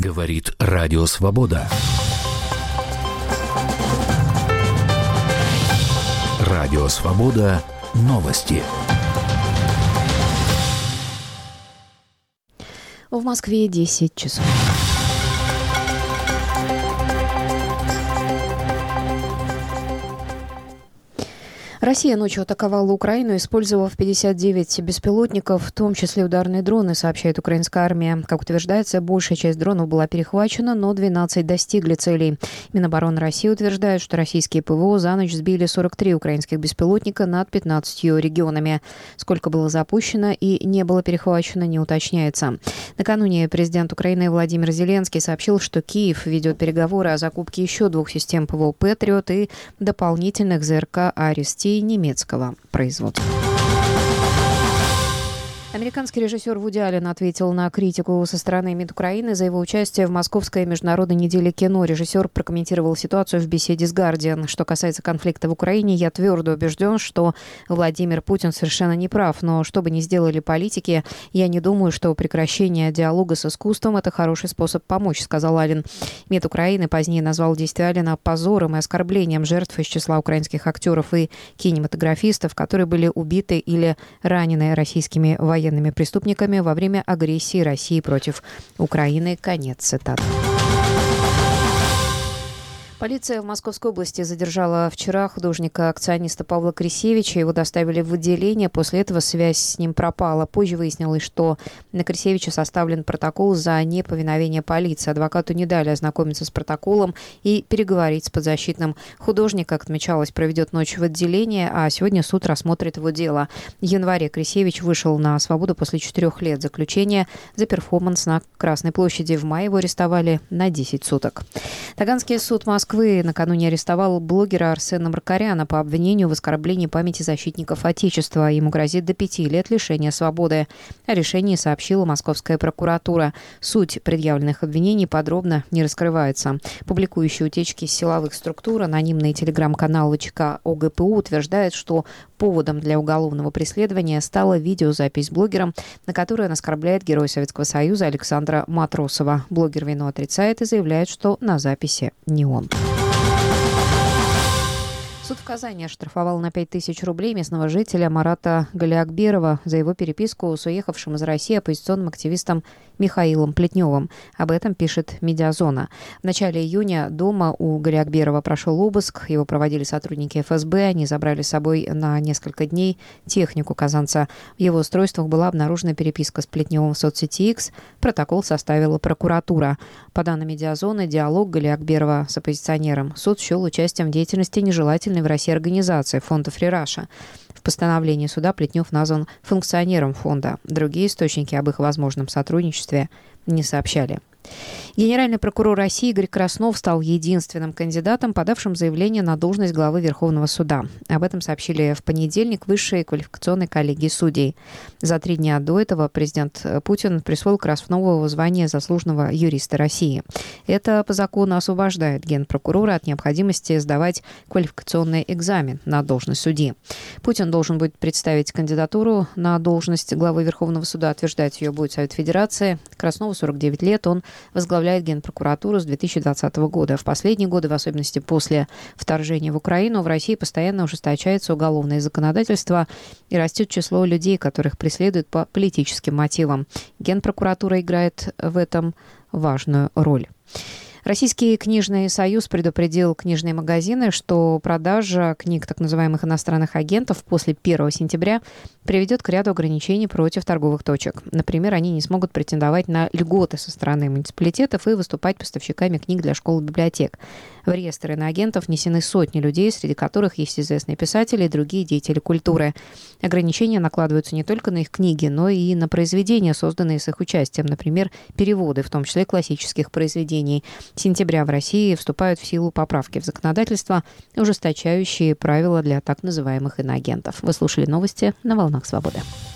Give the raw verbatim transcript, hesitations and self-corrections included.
Говорит Радио Свобода. Радио Свобода. Новости. В Москве десять часов. Россия ночью атаковала Украину, использовав пятьдесят девять беспилотников, в том числе ударные дроны, сообщает украинская армия. Как утверждается, большая часть дронов была перехвачена, но двенадцать достигли целей. Минобороны России утверждает, что российские ПВО за ночь сбили сорок три украинских беспилотника над пятнадцатью регионами. Сколько было запущено и не было перехвачено, не уточняется. Накануне президент Украины Владимир Зеленский сообщил, что Киев ведет переговоры о закупке еще двух систем ПВО «Патриот» и дополнительных ЗРК «Арис-Ти» немецкого производства. Американский режиссер Вуди Аллен ответил на критику со стороны МИД Украины за его участие в Московской международной неделе кино. Режиссер прокомментировал ситуацию в беседе с «Гардиан». Что касается конфликта в Украине, я твердо убежден, что Владимир Путин совершенно не прав. Но что бы ни сделали политики, я не думаю, что прекращение диалога с искусством – это хороший способ помочь, сказал Аллен. МИД Украины позднее назвал действия Аллена позором и оскорблением жертв из числа украинских актеров и кинематографистов, которые были убиты или ранены российскими военными военными преступниками во время агрессии России против Украины. Конец цитаты. Полиция в Московской области задержала вчера художника-акциониста Павла Крисевича. Его доставили в отделение. После этого связь с ним пропала. Позже выяснилось, что на Крисевича составлен протокол за неповиновение полиции. Адвокату не дали ознакомиться с протоколом и переговорить с подзащитным. Художник, как отмечалось, проведет ночь в отделении, а сегодня суд рассмотрит его дело. В январе Крисевич вышел на свободу после четырех лет заключения за перформанс на Красной площади. В мае его арестовали на десять суток. Таганский суд Москвы Москвы накануне арестовал блогера Арсена Маркаряна по обвинению в оскорблении памяти защитников Отечества. Ему грозит до пяти лет лишения свободы. О решении сообщила Московская прокуратура. Суть предъявленных обвинений подробно не раскрывается. Публикующие утечки силовых структур анонимный телеграм-канал ВЧК ОГПУ утверждает, что поводом для уголовного преследования стала видеозапись блогером, на которой он оскорбляет Героя Советского Союза Александра Матросова. Блогер вину отрицает и заявляет, что на записи не он. Суд в Казани оштрафовал на пять тысяч рублей местного жителя Марата Галиакберова за его переписку с уехавшим из России оппозиционным активистом Михаилом Плетневым. Об этом пишет «Медиазона». В начале июня дома у Галиакберова прошел обыск. Его проводили сотрудники эф эс бэ. Они забрали с собой на несколько дней технику казанца. В его устройствах была обнаружена переписка с Плетневым в соцсети X. Протокол составила прокуратура. По данным «Медиазоны», диалог Галиакберова с оппозиционером суд счел участием в деятельности нежелательной в России организации фонда «Фри Раша». В постановлении суда Плетнев назван функционером фонда. Другие источники об их возможном сотрудничестве не сообщали. Генеральный прокурор России Игорь Краснов стал единственным кандидатом, подавшим заявление на должность главы Верховного суда. Об этом сообщили в понедельник высшей квалификационной коллегии судей. За три дня до этого президент Путин присвоил Краснову звание заслуженного юриста России. Это по закону освобождает генпрокурора от необходимости сдавать квалификационный экзамен на должность судьи. Путин должен будет представить кандидатуру на должность главы Верховного суда. Утверждать ее будет Совет Федерации. Краснову сорок девять лет. Он возглавляет Генпрокуратуру с две тысячи двадцатого года. В последние годы, в особенности после вторжения в Украину, в России постоянно ужесточается уголовное законодательство и растет число людей, которых преследуют по политическим мотивам. Генпрокуратура играет в этом важную роль. Российский книжный союз предупредил книжные магазины, что продажа книг так называемых иностранных агентов после первого сентября приведет к ряду ограничений против торговых точек. Например, они не смогут претендовать на льготы со стороны муниципалитетов и выступать поставщиками книг для школ и библиотек. В реестр иноагентов внесены сотни людей, среди которых есть известные писатели и другие деятели культуры. Ограничения накладываются не только на их книги, но и на произведения, созданные с их участием, например, переводы, в том числе классических произведений. С сентября в России вступают в силу поправки в законодательство, ужесточающие правила для так называемых иноагентов. Вы слушали новости на «Волнах Свободы».